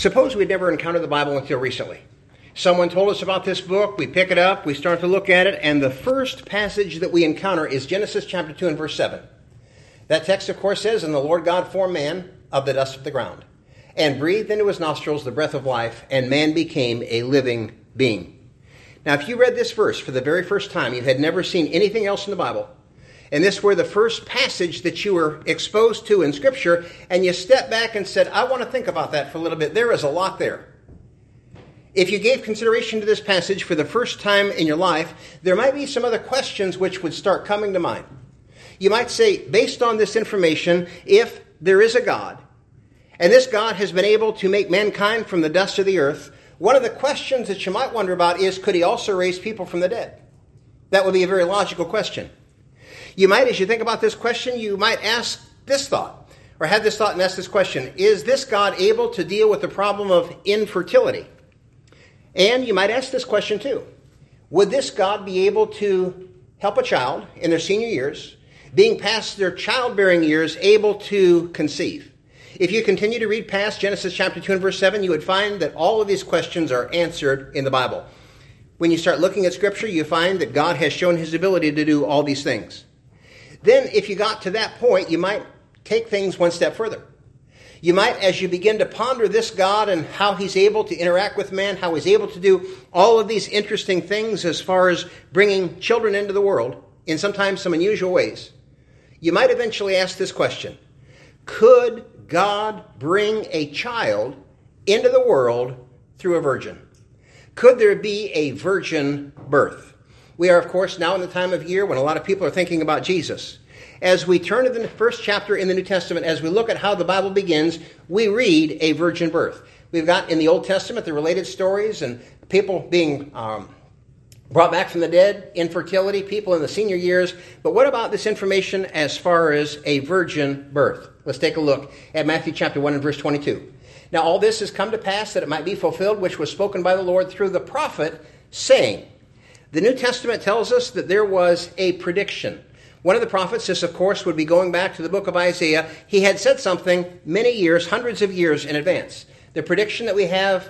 Suppose we'd never encountered the Bible until recently. Someone told us about this book, we pick it up, we start to look at it, and the first passage that we encounter is Genesis chapter 2 and verse 7. That text, of course, says, "And the Lord God formed man of the dust of the ground, and breathed into his nostrils the breath of life, and man became a living being." Now, if you read this verse for the very first time, you had never seen anything else in the Bible, and this were the first passage that you were exposed to in Scripture, and you stepped back and said, "I want to think about that for a little bit. There is a lot there." If you gave consideration to this passage for the first time in your life, there might be some other questions which would start coming to mind. You might say, based on this information, if there is a God, and this God has been able to make mankind from the dust of the earth, one of the questions that you might wonder about is, could he also raise people from the dead? That would be a very logical question. You might, as you think about this question, you might ask this thought, or have this thought and ask this question: is this God able to deal with the problem of infertility? And you might ask this question too: would this God be able to help a child in their senior years, being past their childbearing years, able to conceive? If you continue to read past Genesis chapter 2 and verse 7, you would find that all of these questions are answered in the Bible. When you start looking at Scripture, you find that God has shown his ability to do all these things. Then, if you got to that point, you might take things one step further. You might, as you begin to ponder this God and how he's able to interact with man, how he's able to do all of these interesting things as far as bringing children into the world in sometimes some unusual ways, you might eventually ask this question: could God bring a child into the world through a virgin? Could there be a virgin birth? We are, of course, now in the time of year when a lot of people are thinking about Jesus. As we turn to the first chapter in the New Testament, as we look at how the Bible begins, we read a virgin birth. We've got in the Old Testament the related stories and people being brought back from the dead, infertility, people in the senior years. But what about this information as far as a virgin birth? Let's take a look at Matthew chapter 1 and verse 22. "Now all this has come to pass that it might be fulfilled, which was spoken by the Lord through the prophet, saying." The New Testament tells us that there was a prediction. One of the prophets, this of course would be going back to the book of Isaiah, he had said something many years, hundreds of years in advance. The prediction that we have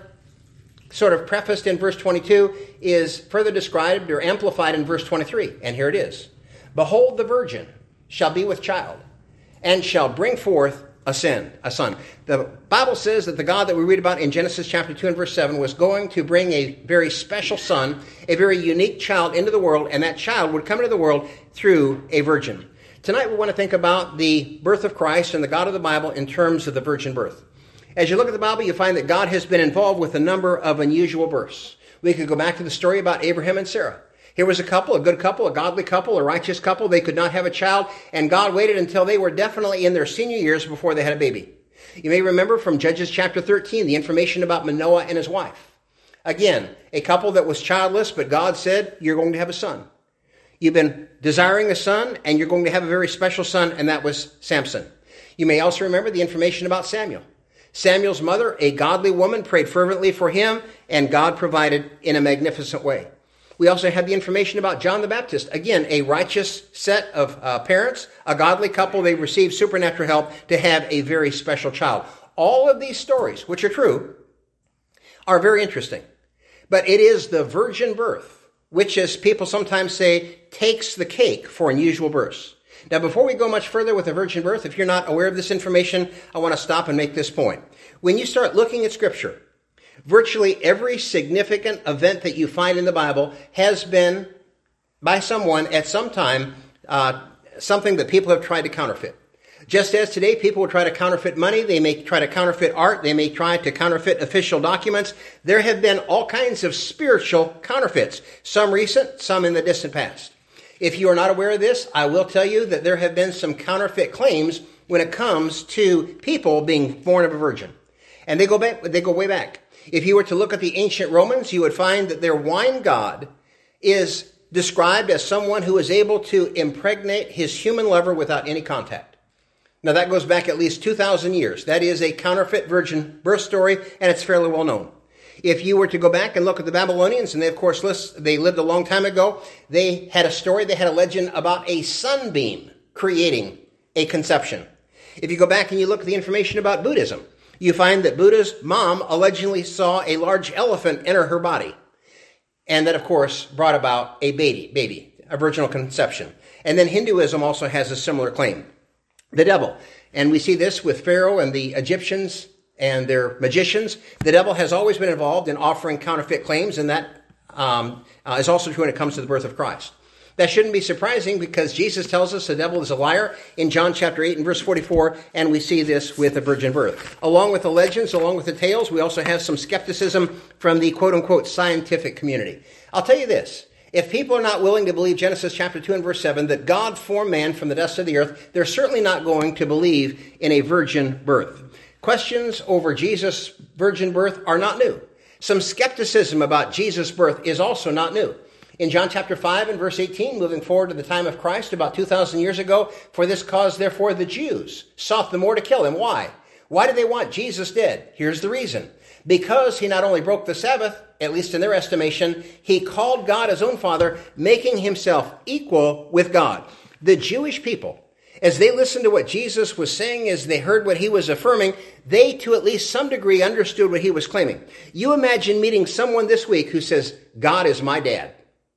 sort of prefaced in verse 22 is further described or amplified in verse 23. And here it is: "Behold, the virgin shall be with child, and shall bring forth a son." The Bible says that the God that we read about in Genesis chapter 2 and verse 7 was going to bring a very special son, a very unique child into the world, and that child would come into the world through a virgin. Tonight we want to think about the birth of Christ and the God of the Bible in terms of the virgin birth. As you look at the Bible, you find that God has been involved with a number of unusual births. We could go back to the story about Abraham and Sarah. Here was a couple, a good couple, a godly couple, a righteous couple. They could not have a child, and God waited until they were definitely in their senior years before they had a baby. You may remember from Judges chapter 13 the information about Manoah and his wife. Again, a couple that was childless, but God said, "You're going to have a son. You've been desiring a son, and you're going to have a very special son," and that was Samson. You may also remember the information about Samuel. Samuel's mother, a godly woman, prayed fervently for him, and God provided in a magnificent way. We also have the information about John the Baptist. Again, a righteous set of parents, a godly couple. They received supernatural help to have a very special child. All of these stories, which are true, are very interesting. But it is the virgin birth, which, as people sometimes say, takes the cake for unusual births. Now, before we go much further with the virgin birth, if you're not aware of this information, I want to stop and make this point. When you start looking at Scripture, virtually every significant event that you find in the Bible has been, by someone at some time, something that people have tried to counterfeit. Just as today people will try to counterfeit money, they may try to counterfeit art, they may try to counterfeit official documents. There have been all kinds of spiritual counterfeits, some recent, some in the distant past. If you are not aware of this, I will tell you that there have been some counterfeit claims when it comes to people being born of a virgin. And they go way back. If you were to look at the ancient Romans, you would find that their wine god is described as someone who is able to impregnate his human lover without any contact. Now that goes back at least 2,000 years. That is a counterfeit virgin birth story, and it's fairly well known. If you were to go back and look at the Babylonians, and they of course they lived a long time ago, they had a story, they had a legend about a sunbeam creating a conception. If you go back and you look at the information about Buddhism, You find that Buddha's mom allegedly saw a large elephant enter her body. And that, of course, brought about a baby, a virginal conception. And then Hinduism also has a similar claim. The devil. And we see this with Pharaoh and the Egyptians and their magicians. The devil has always been involved in offering counterfeit claims, and that is also true when it comes to the birth of Christ. That shouldn't be surprising because Jesus tells us the devil is a liar in John chapter 8 and verse 44, and we see this with the virgin birth. Along with the legends, along with the tales, we also have some skepticism from the quote-unquote scientific community. I'll tell you this. If people are not willing to believe Genesis chapter 2 and verse 7, that God formed man from the dust of the earth, they're certainly not going to believe in a virgin birth. Questions over Jesus' virgin birth are not new. Some skepticism about Jesus' birth is also not new. In John chapter 5 and verse 18, moving forward to the time of Christ, about 2,000 years ago, for this cause, therefore, the Jews sought the more to kill him. Why? Why did they want Jesus dead? Here's the reason. Because he not only broke the Sabbath, at least in their estimation, he called God his own Father, making himself equal with God. The Jewish people, as they listened to what Jesus was saying, as they heard what he was affirming, they, to at least some degree, understood what he was claiming. You imagine meeting someone this week who says, God is my dad.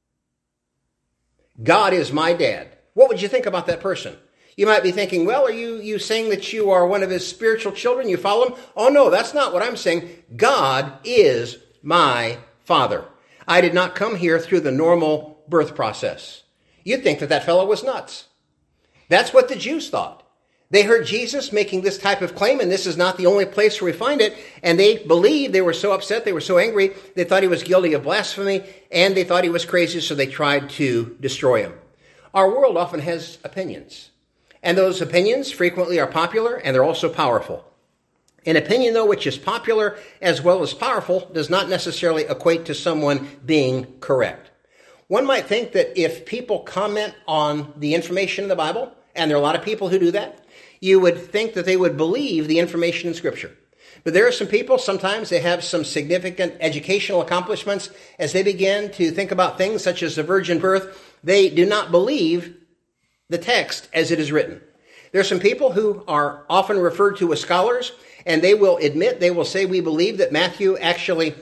God is my dad. What would you think about that person? You might be thinking, well, are you saying that you are one of his spiritual children? You follow him? Oh, no, that's not what I'm saying. God is my Father. I did not come here through the normal birth process. You'd think that that fellow was nuts. That's what the Jews thought. They heard Jesus making this type of claim, and this is not the only place where we find it, and they believed, they were so upset, they were so angry, they thought he was guilty of blasphemy, and they thought he was crazy, so they tried to destroy him. Our world often has opinions, and those opinions frequently are popular, and they're also powerful. An opinion, though, which is popular as well as powerful, does not necessarily equate to someone being correct. One might think that if people comment on the information in the Bible, and there are a lot of people who do that, you would think that they would believe the information in Scripture. But there are some people, sometimes they have some significant educational accomplishments. As they begin to think about things such as the virgin birth, they do not believe the text as it is written. There are some people who are often referred to as scholars, and they will admit, they will say, we believe that Matthew actually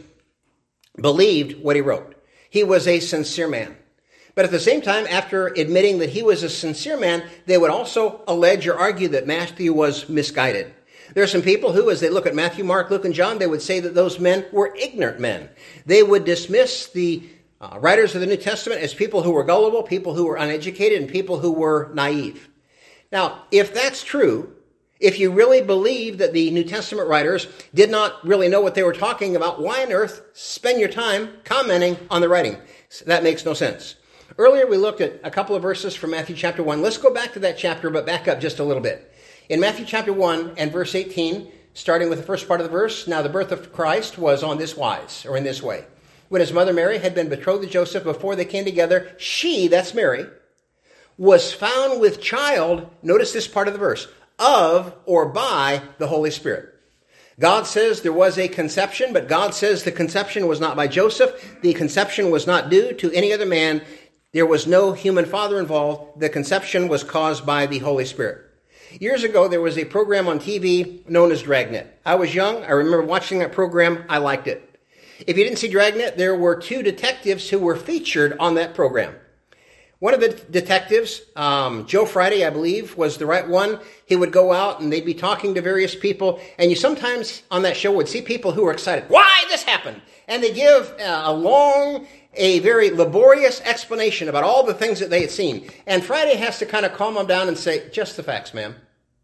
believed what he wrote. He was a sincere man. But at the same time, after admitting that he was a sincere man, they would also allege or argue that Matthew was misguided. There are some people who, as they look at Matthew, Mark, Luke, and John, they would say that those men were ignorant men. They would dismiss the writers of the New Testament as people who were gullible, people who were uneducated, and people who were naive. Now, if that's true, if you really believe that the New Testament writers did not really know what they were talking about, why on earth spend your time commenting on the writing? That makes no sense. Earlier, we looked at a couple of verses from Matthew chapter 1. Let's go back to that chapter, but back up just a little bit. In Matthew chapter 1 and verse 18, starting with the first part of the verse, now the birth of Christ was on this wise, or in this way. When his mother Mary had been betrothed to Joseph, before they came together, she, that's Mary, was found with child, notice this part of the verse, of or by the Holy Spirit. God says there was a conception, but God says the conception was not by Joseph. The conception was not due to any other man. There was no human father involved. The conception was caused by the Holy Spirit. Years ago, there was a program on TV known as Dragnet. I was young. I remember watching that program. I liked it. If you didn't see Dragnet, there were two detectives who were featured on that program. One of the detectives, Joe Friday, I believe, was the right one. He would go out and they'd be talking to various people. And you sometimes on that show would see people who were excited. Why this happened? And they give a very laborious explanation about all the things that they had seen. And Friday has to kind of calm them down and say, just the facts, ma'am.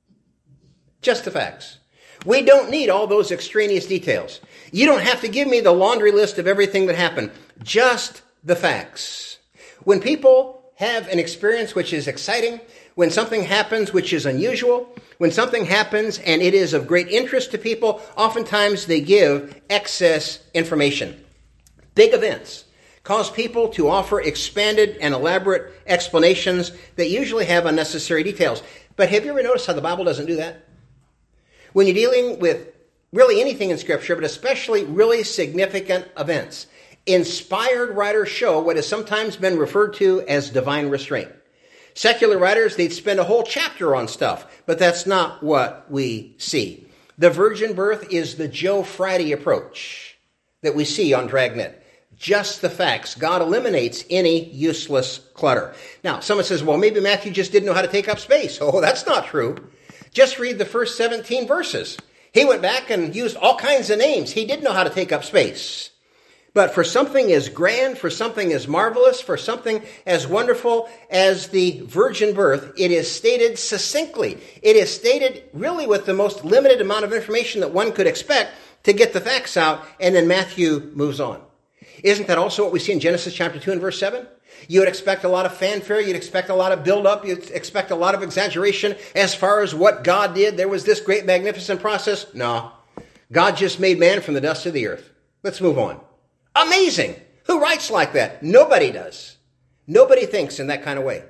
Just the facts. We don't need all those extraneous details. You don't have to give me the laundry list of everything that happened. Just the facts. When people have an experience which is exciting, when something happens which is unusual, when something happens and it is of great interest to people, oftentimes they give excess information. Big events cause people to offer expanded and elaborate explanations that usually have unnecessary details. But have you ever noticed how the Bible doesn't do that? When you're dealing with really anything in Scripture, but especially really significant events, inspired writers show what has sometimes been referred to as divine restraint. Secular writers, they'd spend a whole chapter on stuff, but that's not what we see. The virgin birth is the Joe Friday approach that we see on Dragnet. Just the facts. God eliminates any useless clutter. Now, someone says, well, maybe Matthew just didn't know how to take up space. Oh, that's not true. Just read the first 17 verses. He went back and used all kinds of names. He did know how to take up space. But for something as grand, for something as marvelous, for something as wonderful as the virgin birth, it is stated succinctly. It is stated really with the most limited amount of information that one could expect to get the facts out, and then Matthew moves on. Isn't that also what we see in Genesis chapter 2 and verse 7? You would expect a lot of fanfare. You'd expect a lot of build-up. You'd expect a lot of exaggeration as far as what God did. There was this great, magnificent process. No. God just made man from the dust of the earth. Let's move on. Amazing. Who writes like that? Nobody does. Nobody thinks in that kind of way.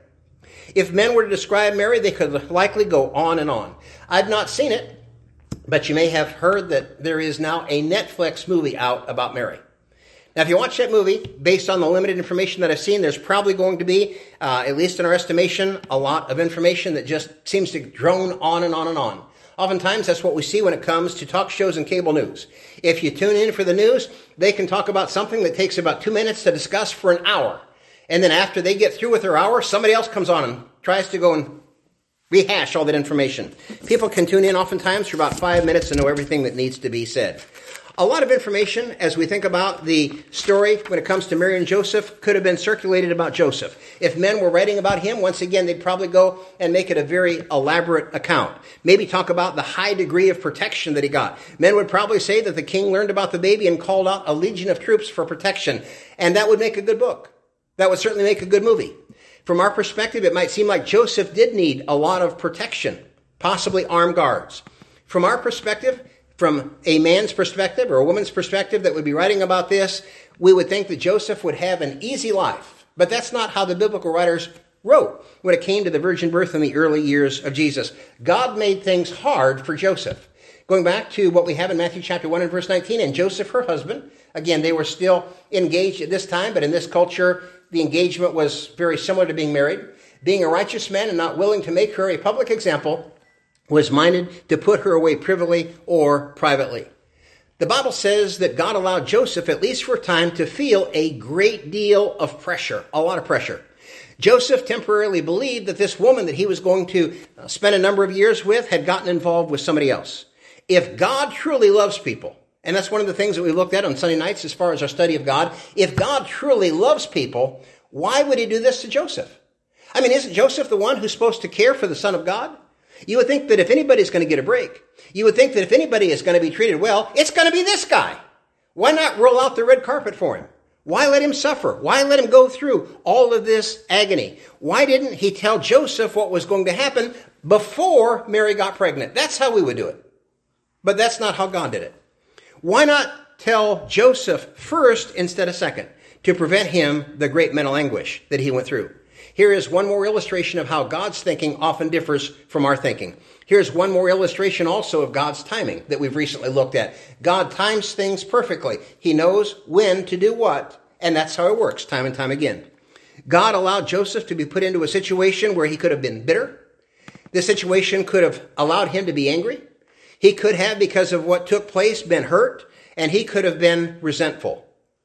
If men were to describe Mary, they could likely go on and on. I've not seen it, but you may have heard that there is now a Netflix movie out about Mary. Now, if you watch that movie, based on the limited information that I've seen, there's probably going to be, at least in our estimation, a lot of information that just seems to drone on and on and on. Oftentimes, that's what we see when it comes to talk shows and cable news. If you tune in for the news, they can talk about something that takes about 2 minutes to discuss for an hour. And then after they get through with their hour, somebody else comes on and tries to go and rehash all that information. People can tune in oftentimes for about 5 minutes and know everything that needs to be said. A lot of information, as we think about the story when it comes to Mary and Joseph, could have been circulated about Joseph. If men were writing about him, once again, they'd probably go and make it a very elaborate account. Maybe talk about the high degree of protection that he got. Men would probably say that the king learned about the baby and called out a legion of troops for protection. And that would make a good book. That would certainly make a good movie. From our perspective, it might seem like Joseph did need a lot of protection, possibly armed guards. From our perspective, from a man's perspective or a woman's perspective that would be writing about this, we would think that Joseph would have an easy life. But that's not how the biblical writers wrote when it came to the virgin birth in the early years of Jesus. God made things hard for Joseph. Going back to what we have in Matthew chapter 1 and verse 19, and Joseph, her husband, again, they were still engaged at this time, but in this culture, the engagement was very similar to being married. Being a righteous man and not willing to make her a public example, was minded to put her away privily or privately. The Bible says that God allowed Joseph, at least for a time, to feel a great deal of pressure, a lot of pressure. Joseph temporarily believed that this woman that he was going to spend a number of years with had gotten involved with somebody else. If God truly loves people, and that's one of the things that we looked at on Sunday nights as far as our study of God, if God truly loves people, why would he do this to Joseph? I mean, isn't Joseph the one who's supposed to care for the Son of God? You would think that if anybody's going to get a break, you would think that if anybody is going to be treated well, it's going to be this guy. Why not roll out the red carpet for him? Why let him suffer? Why let him go through all of this agony? Why didn't he tell Joseph what was going to happen before Mary got pregnant? That's how we would do it. But that's not how God did it. Why not tell Joseph first instead of second to prevent him the great mental anguish that he went through? Here is one more illustration of how God's thinking often differs from our thinking. Here's one more illustration also of God's timing that we've recently looked at. God times things perfectly. He knows when to do what, and that's how it works time and time again. God allowed Joseph to be put into a situation where he could have been bitter. This situation could have allowed him to be angry. He could have, because of what took place, been hurt, and he could have been resentful.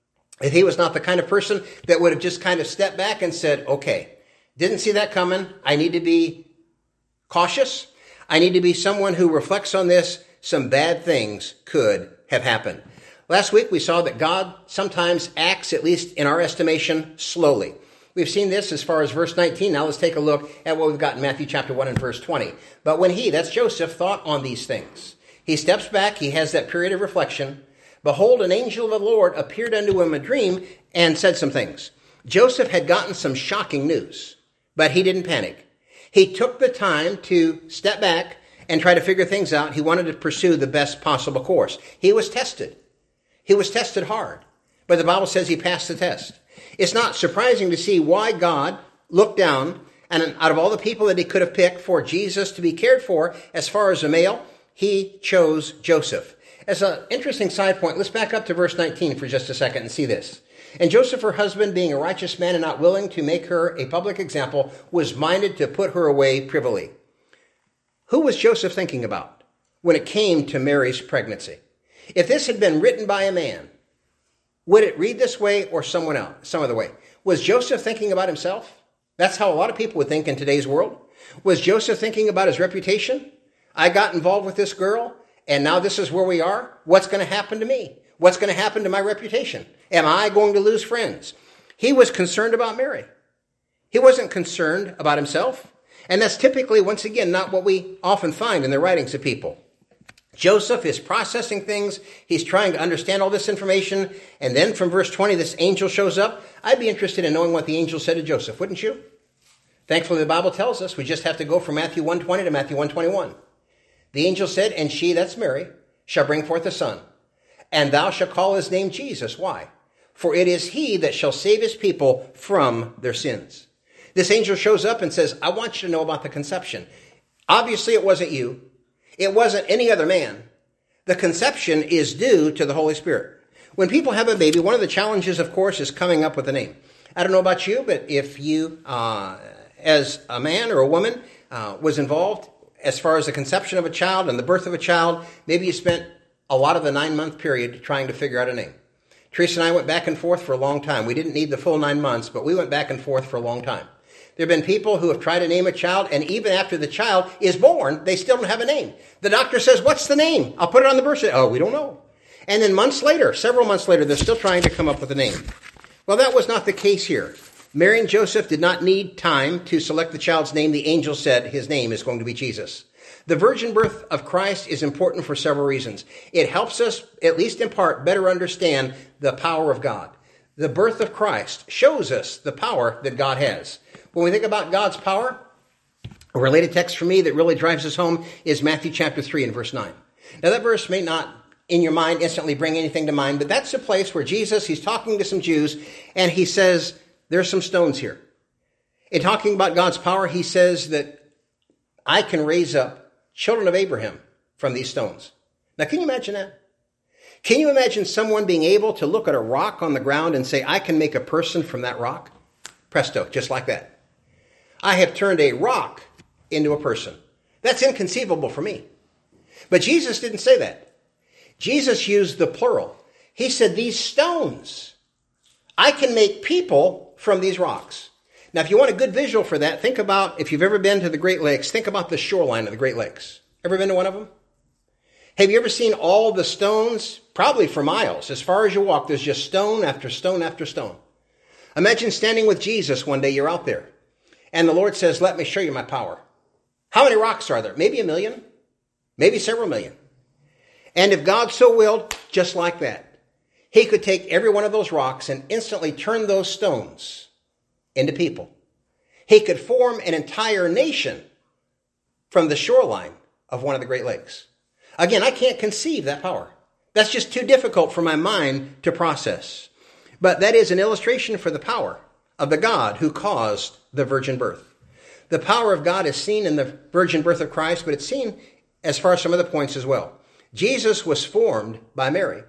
If he was not the kind of person that would have just kind of stepped back and said, okay, didn't see that coming. I need to be cautious. I need to be someone who reflects on this. Some bad things could have happened. Last week, we saw that God sometimes acts, at least in our estimation, slowly. We've seen this as far as verse 19. Now let's take a look at what we've got in Matthew chapter 1 and verse 20. But when he, that's Joseph, thought on these things, he steps back, he has that period of reflection. Behold, an angel of the Lord appeared unto him in a dream and said some things. Joseph had gotten some shocking news, but he didn't panic. He took the time to step back and try to figure things out. He wanted to pursue the best possible course. He was tested. He was tested hard, but the Bible says he passed the test. It's not surprising to see why God looked down, and out of all the people that he could have picked for Jesus to be cared for, as far as a male, he chose Joseph. As an interesting side point, let's back up to verse 19 for just a second and see this. And Joseph, her husband, being a righteous man and not willing to make her a public example, was minded to put her away privily. Who was Joseph thinking about? when it came to Mary's pregnancy. If this had been written by a man, would it read this way or some other way? Was Joseph thinking about himself? That's how a lot of people would think in today's world. Was Joseph thinking about his reputation? I got involved with this girl, and now this is where we are. What's going to happen to me? What's going to happen to my reputation? Am I going to lose friends? He was concerned about Mary. He wasn't concerned about himself. And that's typically, once again, not what we often find in the writings of people. Joseph is processing things. He's trying to understand all this information. And then from verse 20, this angel shows up. I'd be interested in knowing what the angel said to Joseph, wouldn't you? Thankfully, the Bible tells us. We just have to go from Matthew 1:20 to Matthew 1:21. The angel said, and she, that's Mary, shall bring forth a son. And thou shalt call his name Jesus. Why? For it is he that shall save his people from their sins. This angel shows up and says, I want you to know about the conception. Obviously, it wasn't you. It wasn't any other man. The conception is due to the Holy Spirit. When people have a baby, one of the challenges, of course, is coming up with a name. I don't know about you, but if you, as a man or a woman, was involved as far as the conception of a child and the birth of a child, maybe you spent a lot of the 9-month period trying to figure out a name. Teresa and I went back and forth for a long time. We didn't need the full 9 months, but we went back and forth for a long time. There have been people who have tried to name a child, and even after the child is born, they still don't have a name. The doctor says, what's the name? I'll put it on the birth certificate. Oh, we don't know. And then several months later, they're still trying to come up with a name. Well, that was not the case here. Mary and Joseph did not need time to select the child's name. The angel said his name is going to be Jesus. The virgin birth of Christ is important for several reasons. It helps us, at least in part, better understand the power of God. The birth of Christ shows us the power that God has. When we think about God's power, a related text for me that really drives us home is Matthew chapter 3 and verse 9. Now that verse may not in your mind instantly bring anything to mind, but that's the place where Jesus, he's talking to some Jews, and he says, there's some stones here. In talking about God's power, he says that I can raise up children of Abraham from these stones. Now, can you imagine that? Can you imagine someone being able to look at a rock on the ground and say, I can make a person from that rock? Presto, just like that. I have turned a rock into a person. That's inconceivable for me. But Jesus didn't say that. Jesus used the plural. He said, these stones, I can make people from these rocks. Now, if you want a good visual for that, think about, if you've ever been to the Great Lakes, think about the shoreline of the Great Lakes. Ever been to one of them? Have you ever seen all the stones? Probably for miles. As far as you walk, there's just stone after stone after stone. Imagine standing with Jesus one day, you're out there, and the Lord says, let me show you my power. How many rocks are there? Maybe 1 million? Maybe several million. And if God so willed, just like that, he could take every one of those rocks and instantly turn those stones into people. He could form an entire nation from the shoreline of one of the Great Lakes. Again, I can't conceive that power. That's just too difficult for my mind to process. But that is an illustration for the power of the God who caused the virgin birth. The power of God is seen in the virgin birth of Christ, but it's seen as far as some other points as well. Jesus was formed by Mary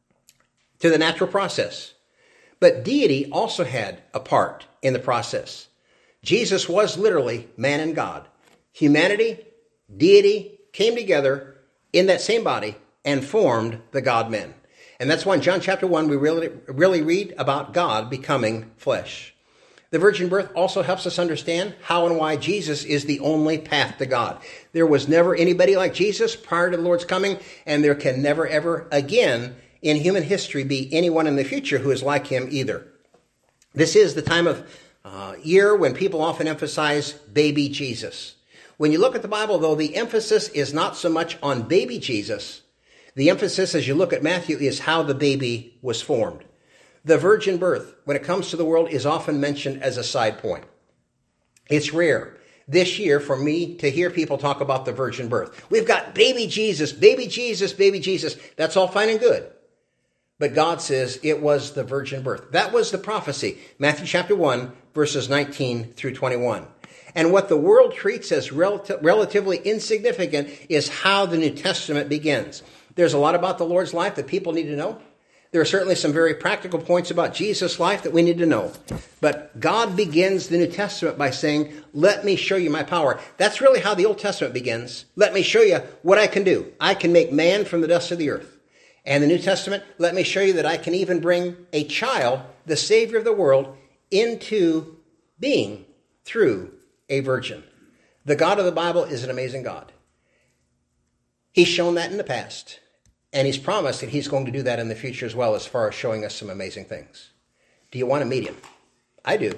to the natural process, but deity also had a part in the process. Jesus was literally man and God. Humanity, deity came together in that same body and formed the God-man. And that's why in John chapter 1, we really read about God becoming flesh. The virgin birth also helps us understand how and why Jesus is the only path to God. There was never anybody like Jesus prior to the Lord's coming, and there can never, ever again in human history be anyone in the future who is like him either. This is the time of year when people often emphasize baby Jesus. When you look at the Bible, though, the emphasis is not so much on baby Jesus. The emphasis, as you look at Matthew, is how the baby was formed. The virgin birth, when it comes to the world, is often mentioned as a side point. It's rare this year for me to hear people talk about the virgin birth. We've got baby Jesus, baby Jesus, baby Jesus. That's all fine and good. But God says it was the virgin birth. That was the prophecy. Matthew chapter 1, verses 19 through 21. And what the world treats as relatively insignificant is how the New Testament begins. There's a lot about the Lord's life that people need to know. There are certainly some very practical points about Jesus' life that we need to know. But God begins the New Testament by saying, let me show you my power. That's really how the Old Testament begins. Let me show you what I can do. I can make man from the dust of the earth. And the New Testament, let me show you that I can even bring a child, the Savior of the world, into being through a virgin. The God of the Bible is an amazing God. He's shown that in the past. And he's promised that he's going to do that in the future as well, as far as showing us some amazing things. Do you want to meet him? I do.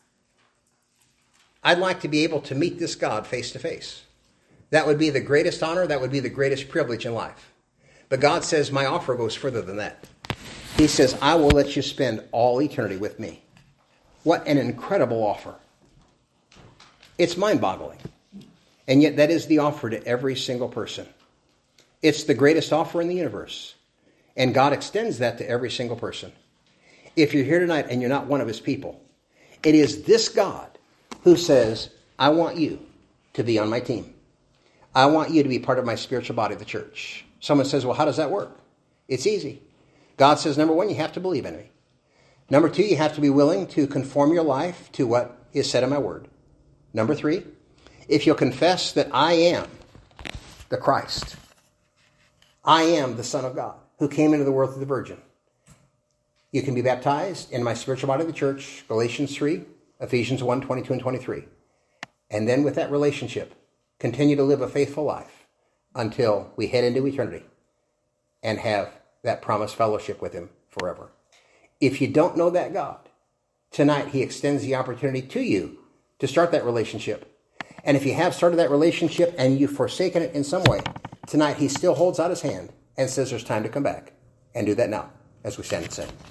I'd like to be able to meet this God face to face. That would be the greatest honor. That would be the greatest privilege in life. But God says my offer goes further than that. He says, I will let you spend all eternity with me. What an incredible offer. It's mind-boggling. And yet that is the offer to every single person. It's the greatest offer in the universe. And God extends that to every single person. If you're here tonight and you're not one of his people, it is this God who says, I want you to be on my team. I want you to be part of my spiritual body, the church. Someone says, well, how does that work? It's easy. God says, number one, you have to believe in me. Number two, you have to be willing to conform your life to what is said in my word. Number three, if you'll confess that I am the Christ, I am the Son of God who came into the world through the Virgin, you can be baptized in my spiritual body of the church, Galatians 3, Ephesians 1, 22 and 23. And then with that relationship, continue to live a faithful life until we head into eternity and have that promised fellowship with him forever. If you don't know that God, tonight he extends the opportunity to you to start that relationship. And if you have started that relationship and you've forsaken it in some way, tonight he still holds out his hand and says there's time to come back. And do that now as we stand and sing.